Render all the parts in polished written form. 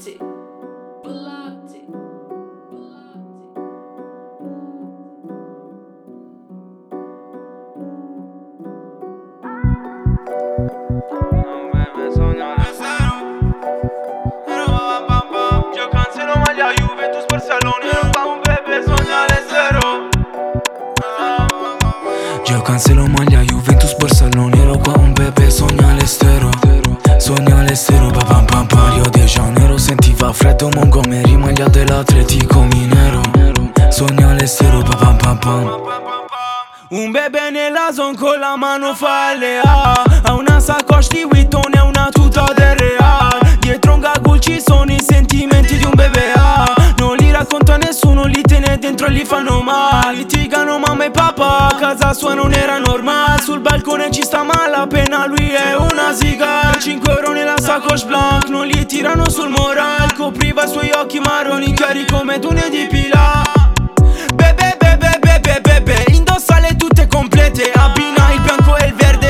Bullati, Bullati, Yo cancelo maglia Juventus por Salonero pa' un bebé sogna all'estero. Yo cancelo maglia Juventus por Salonero qua un bebé sogna all'estero. Sogna all'estero, pa pam pam pam. Rio de Janeiro sentiva freddo Montgomery, maglia dell'Atletico Minero. Sogna all'estero, pa pam pam pam. Un bebè nella zone con la mano fa LA. Ha una sacoche di Vuitton e una tuta del Real. Dietro un gagul ci sono i sentimenti di un bebè. Non li racconta nessuno, li tiene dentro e li fanno male. Litigano mamma e papà, a casa sua non era normale. Sul balcone ci sta malapena, lui è una ziga. 5 euro nella sacoche blanc, non li tirano sul moral. Copriva i suoi occhi marroni chiari come dune di Pila. Bebe, bebe, bebe, bebe, indossa le tutte complete, abbina il bianco e il verde.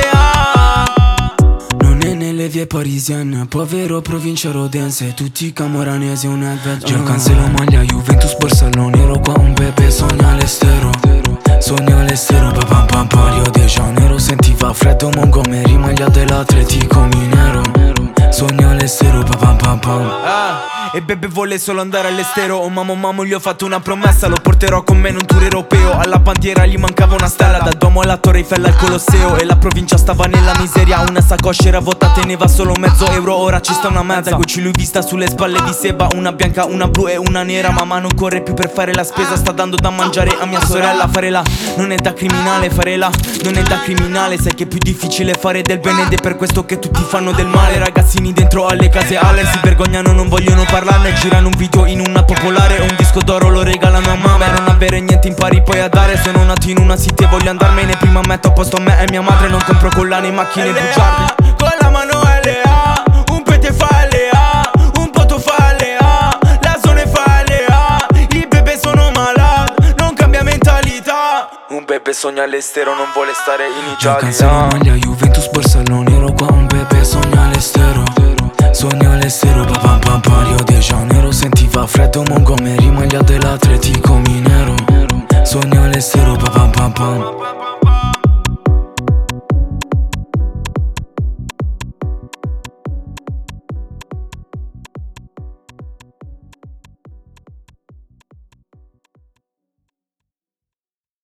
Non è nelle vie parisienne, povero provincia rodense, tutti camoranesi un advent. Io cancelo maglia Juventus por Salonero qua un bebè sogna all'estero. Sogna all'estero, pa pam pam pam. Rio de Janeiro sentiva freddo Montgomery, maglia dell'Atletico Minero. Sogna all'estero, pa pam pam pam. E bebe vuole solo andare all'estero. Oh mamma, gli ho fatto una promessa, lo porterò con me in un tour europeo. Alla bandiera gli mancava una stella, dal Duomo alla Torre Eiffel al Colosseo. E la provincia stava nella miseria, una sacoche era vuota, teneva solo mezzo euro. Ora ci sta una mezza, Gucci lui vista sulle spalle di Seba. Una bianca, una blu e una nera. Mamma non corre più per fare la spesa, sta dando da mangiare a mia sorella. Farela non è da criminale, farela non è da criminale. Sai che è più difficile fare del bene ed è per questo che tutti fanno del male. Ragazzini dentro alle case alle si vergognano, non vogliono parlarne. Girano un video in una popolare, un disco d'oro lo regalano a mamma. E non avere niente impari poi a dare. Sono nato in una city e voglio andarmene. Prima metto a posto me e mia madre. Non compro collane, macchine e bugiardi. Con la mano LA, un pete fa LA, un poto fa LA, la zona fa LA. I bebè sono malati, non cambia mentalità. Un bebè sogna all'estero, non vuole stare in Io cancelo Italia. maglia Juventus por Salonero qua un bebè sogna all'estero. Sogna all'estero, pa pam pam pam. Rio de Janeiro sentiva freddo Montgomery, maglia dell'Atletico Minero. Sogna all'estero, pa pam pam pam.